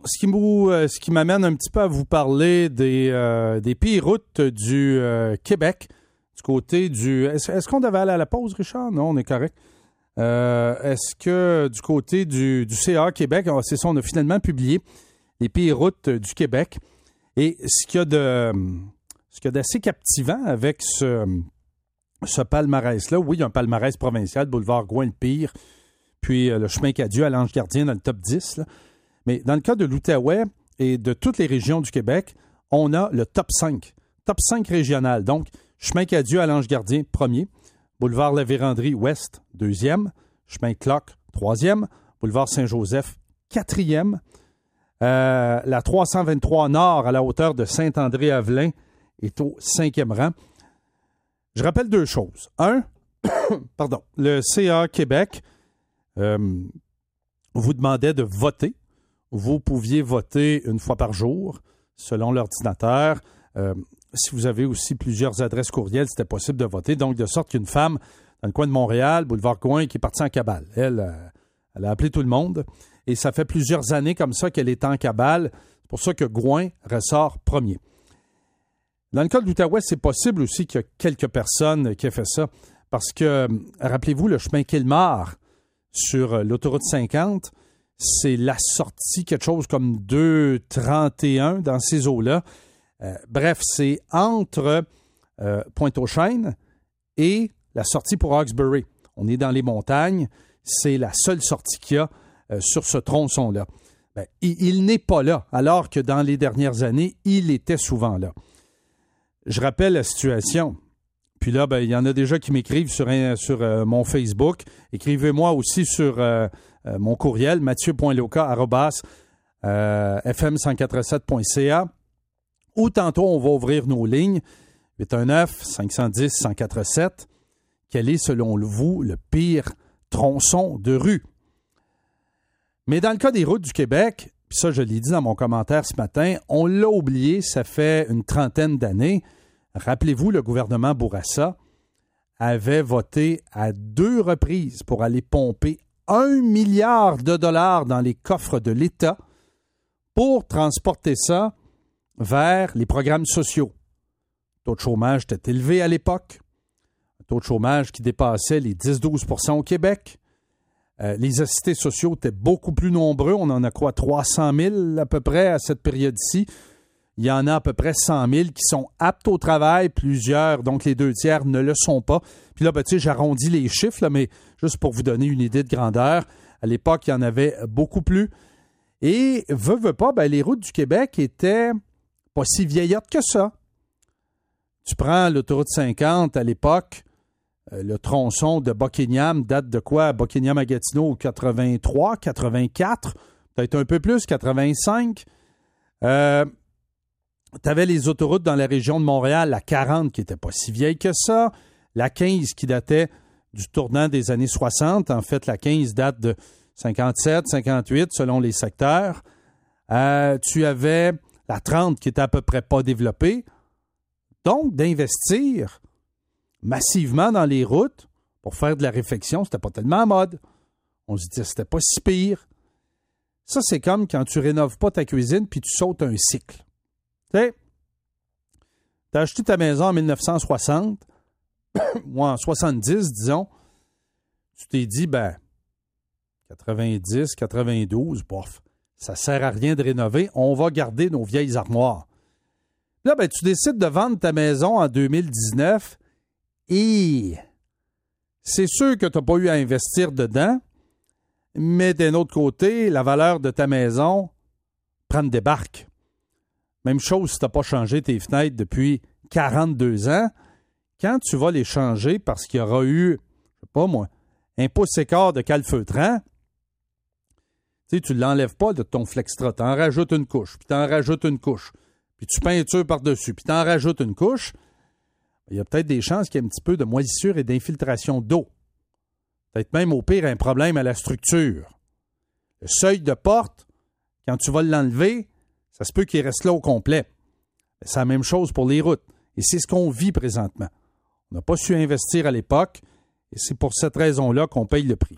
ce qui m'amène un petit peu à vous parler des pires routes du Québec, du côté du... Est-ce qu'on devait aller à la pause, Richard? Non, on est correct. Est-ce que du côté du CA Québec, c'est ça, on a finalement publié les pires routes du Québec. Et ce qu'il y a d'assez captivant avec ce palmarès-là, oui, il y a un palmarès provincial, Boulevard Gouin le pire, puis le chemin Cadieux à l'Ange-Gardien dans le top 10, là. Mais dans le cas de l'Outaouais et de toutes les régions du Québec, on a le top 5. Top 5 régional. Donc, chemin Cadieux à l'Ange-Gardien, premier. Boulevard La Vérandrie Ouest, deuxième. Chemin Clock, troisième. Boulevard Saint-Joseph, quatrième. La 323 Nord à la hauteur de Saint-André-Avelin est au cinquième rang. Je rappelle deux choses. Un, le CA Québec vous demandait de voter. Vous pouviez voter une fois par jour, selon l'ordinateur. Si vous avez aussi plusieurs adresses courriels, c'était possible de voter. Donc, de sorte qu'une femme dans le coin de Montréal, boulevard Gouin, qui est partie en cabale. Elle a appelé tout le monde. Et ça fait plusieurs années comme ça qu'elle est en cabale. C'est pour ça que Gouin ressort premier. Dans le cas de l'Outaouais, c'est possible aussi qu'il y a quelques personnes qui aient fait ça. Parce que, rappelez-vous, le chemin Kilmar sur l'autoroute 50, c'est la sortie, quelque chose comme 2,31 dans ces eaux-là. Bref, c'est entre Pointe-aux-Chênes et la sortie pour Hawkesbury. On est dans les montagnes. C'est la seule sortie qu'il y a sur ce tronçon-là. Il n'est pas là, alors que dans les dernières années, il était souvent là. Je rappelle la situation. Puis là, il y en a déjà qui m'écrivent sur mon Facebook. Écrivez-moi aussi sur mon courriel, mathieu.loca@fm147.ca. Ou tantôt, on va ouvrir nos lignes. 819-510-1047. Quel est, selon vous, le pire tronçon de rue? Mais dans le cas des routes du Québec, puis ça, je l'ai dit dans mon commentaire ce matin, on l'a oublié, ça fait une trentaine d'années. Rappelez-vous, le gouvernement Bourassa avait voté à 2 reprises pour aller pomper 1 milliard de dollars dans les coffres de l'État pour transporter ça vers les programmes sociaux. Le taux de chômage était élevé à l'époque. Un taux de chômage qui dépassait les 10-12 % au Québec. Les assistés sociaux étaient beaucoup plus nombreux. On en a 300 000 à peu près à cette période-ci. Il y en a à peu près 100 000 qui sont aptes au travail. Plusieurs, donc les 2/3, ne le sont pas. Puis là, j'arrondis les chiffres, là, mais juste pour vous donner une idée de grandeur. À l'époque, il y en avait beaucoup plus. Et, veux pas, les routes du Québec étaient pas si vieillottes que ça. Tu prends l'autoroute 50 à l'époque, le tronçon de Buckingham date de quoi? Buckingham à Gatineau, 83, 84, peut-être un peu plus, 85. Tu avais les autoroutes dans la région de Montréal, la 40 qui n'était pas si vieille que ça, la 15 qui datait du tournant des années 60. En fait, la 15 date de 57, 58 selon les secteurs. Tu avais la 30 qui était à peu près pas développée. Donc, d'investir massivement dans les routes pour faire de la réfection, c'était pas tellement en mode. On se disait c'était pas si pire. Ça, c'est comme quand tu rénoves pas ta cuisine puis tu sautes un cycle. Tu sais, tu as acheté ta maison en 1960 ou en 70, disons. Tu t'es dit, 90, 92, bof, ça sert à rien de rénover. On va garder nos vieilles armoires. Là, tu décides de vendre ta maison en 2019 et c'est sûr que tu n'as pas eu à investir dedans, mais d'un autre côté, la valeur de ta maison prend une débarque. Même chose si tu n'as pas changé tes fenêtres depuis 42 ans. Quand tu vas les changer parce qu'il y aura eu, je sais pas moi, un pouce écart de calfeutrant, tu ne l'enlèves pas de ton Flextra. Tu en rajoutes une couche, puis tu en rajoutes une couche, puis tu peintures par-dessus, puis tu en rajoutes une couche. Il y a peut-être des chances qu'il y ait un petit peu de moisissure et d'infiltration d'eau. Peut-être même au pire un problème à la structure. Le seuil de porte, quand tu vas l'enlever, ça se peut qu'il reste là au complet. C'est la même chose pour les routes. Et c'est ce qu'on vit présentement. On n'a pas su investir à l'époque et c'est pour cette raison-là qu'on paye le prix.